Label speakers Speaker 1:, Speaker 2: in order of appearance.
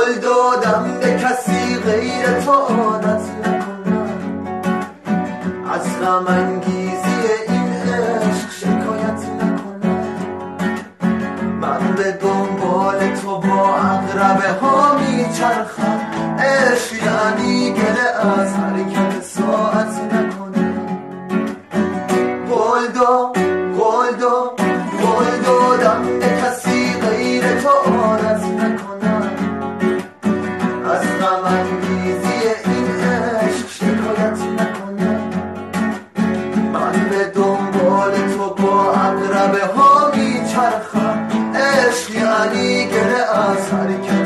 Speaker 1: دادم به کسی غیر تو عادت نکنم، از غم انگیزی این عشق شکایت نکنم. من به دنبال تو با عقربه ها میچرخم، عشق یعنی گله از حرکت ساعت نکنم. قول دادم به کسی غیر تو عادت نکنم، از غم انگیزی این عشق شکایت نکنم. من به دنبال تو با عقربه ها میچرخم، عشق یعنی گله از حرکت